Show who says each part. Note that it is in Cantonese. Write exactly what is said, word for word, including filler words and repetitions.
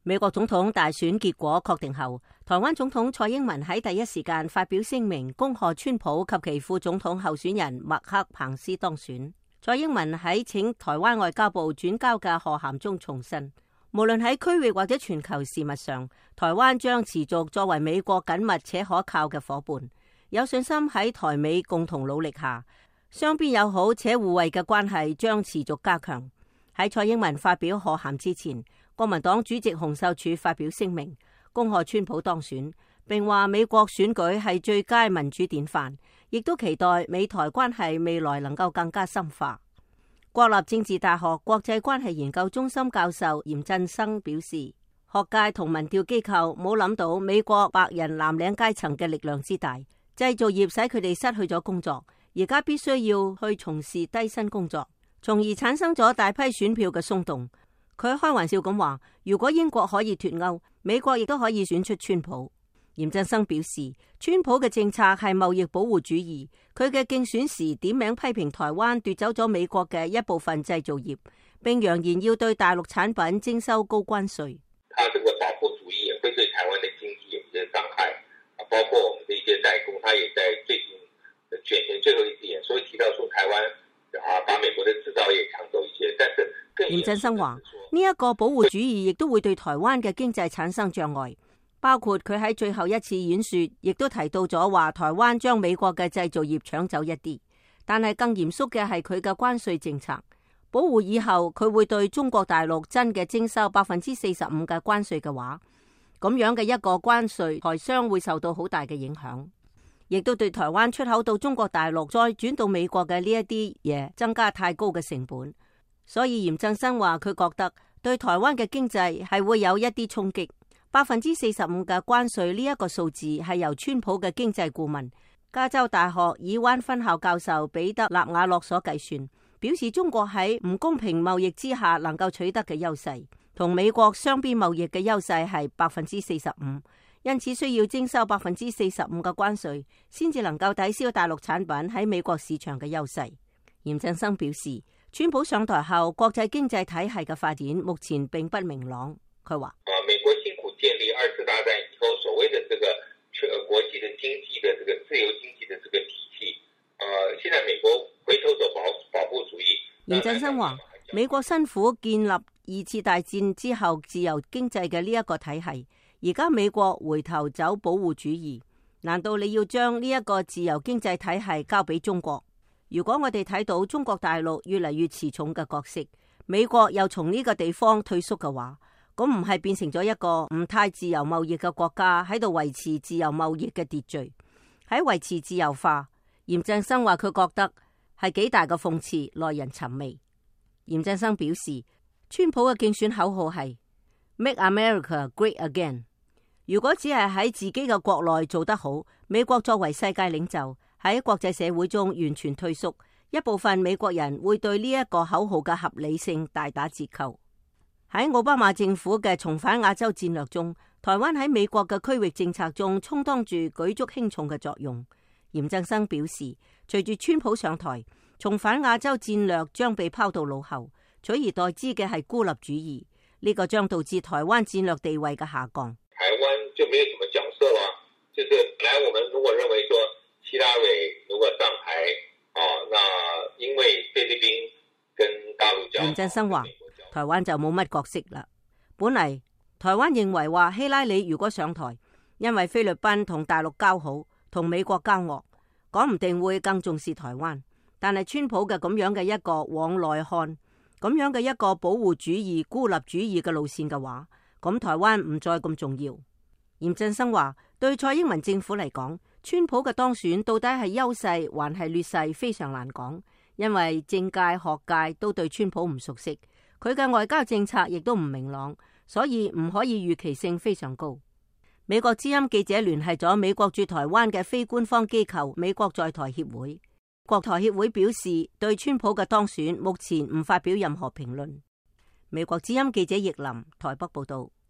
Speaker 1: 美國總統大選結果確定後，台灣總統蔡英文喺第一時間發表聲明，恭賀川普及其副總統候選人麥克彭斯當選。蔡英文喺請台灣外交部轉交嘅賀函中重申，無論喺區域或者全球事務上，台灣將持續作為美國緊密且可靠嘅夥伴，有信心喺台美共同努力下，雙邊友好且互惠嘅關係將持續加強。喺蔡英文發表賀函之前，國民黨主席洪秀柱發表聲明，恭賀川普當選，並話美國選舉係最佳民主典範，亦都期待美台關係未來能夠更加深化。國立政治大學國際關係研究中心教授嚴振生表示，學界同民調機構冇諗到美國白人藍領階層嘅力量之大，製造業使佢哋失去咗工作，而家必須要去從事低薪工作，從而產生咗大批選票嘅鬆動。佢開玩笑咁話，如果英國可以脫歐，美國亦都可以選出川普。嚴振生表示，川普嘅政策係貿易保護主義，佢嘅競選時點名批評台灣奪走咗美國嘅一部分製造業，並揚言要對大陸產品徵收高關稅。
Speaker 2: 他這個保護主義也會對台灣的經濟有一些傷害，包括我們的一些代工，他也在最近選前最後一次演說提到說台灣啊把美國的製造業搶走一些，但是
Speaker 1: 嚴振生話呢一個保護主義亦都會對台灣嘅經濟產生障礙，包括佢喺最後一次演說亦都提到咗話台灣將美國嘅製造業搶走一啲，但係更嚴肅嘅係佢嘅關稅政策，保護以後佢會對中國大陸真嘅徵收百分之四十五嘅關稅嘅話，咁樣嘅一個關稅台商會受到好大嘅影響，亦都對台灣出口到中國大陸再轉到美國嘅呢一啲嘢增加太高嘅成本。所以嚴振生話佢覺得對台灣嘅經濟係會有一啲衝擊。百分之四十五嘅關稅呢一個數字係由川普嘅經濟顧問加州大學爾灣分校教授彼得納瓦洛所計算，表示中國喺唔公平貿易之下能夠取得嘅優勢，同美國雙邊貿易嘅優勢係百分之四十五，因此需要徵收百分之四十五嘅關稅，先至能夠抵消大陸產品喺美國市場嘅優勢。嚴振生表示，川普上台後，國際經濟體系嘅發展目前並不明朗。佢話：
Speaker 2: 啊，美國辛苦建立二次大戰以後所謂的這個全國際的經濟的這個自由經濟的這個體系，啊，現在美國回頭走保保護主義。
Speaker 1: 嚴振生話：美國辛苦建立二次大戰之後自由經濟嘅呢一個體系，而家美國回頭走保護主義，難道你要將呢一個自由經濟體系交俾中國？如果我哋睇到中國大陸越嚟越持重嘅角色，美國又從呢個地方退縮嘅話，咁唔係變成咗一個唔太自由貿易嘅國家喺度維持自由貿易嘅秩序，喺維持自由化。嚴振生話佢覺得係幾大嘅諷刺，耐人尋味。嚴振生表示，川普嘅競選口號係 Make America Great Again。如果只係喺自己嘅國內做得好，美國作為世界領袖喺國際社會中完全退縮，一部分美國人會對呢一個口號嘅合理性大打折扣。喺奧巴馬政府嘅重返亞洲戰略中，台灣喺美國嘅區域政策中充當住舉足輕重嘅作用。嚴振生表示，隨住川普上台，重返亞洲戰略將被拋到腦後，取而代之嘅係孤立主義，呢、這個將導致台灣戰略地位嘅下降。
Speaker 2: 台灣就沒有什麼角色啦，就是本來我們如果認為說希拉蕊如果上台，啊，那因為菲律賓跟大陸交，
Speaker 1: 嚴振生話台灣就冇乜角色啦。本嚟台灣認為話希拉里如果上台，因為菲律賓同大陸交好，同美國交惡，講唔定會更重視台灣。但係川普嘅咁樣嘅一個往內看，咁樣嘅一個保護主義、孤立主義嘅路線嘅話，咁台灣唔再咁重要。嚴振生話，對蔡英文政府嚟講，川普嘅當選到底係優勢還係劣勢，非常難講，因為政界、學界都對川普唔熟悉，佢嘅外交政策亦都唔明朗，所以唔可以預期性非常高。美國之音記者聯繫咗美國駐台灣嘅非官方機構美國在台協會，國台協會表示對川普嘅當選目前唔發表任何評論。美國之音記者易林台北報道。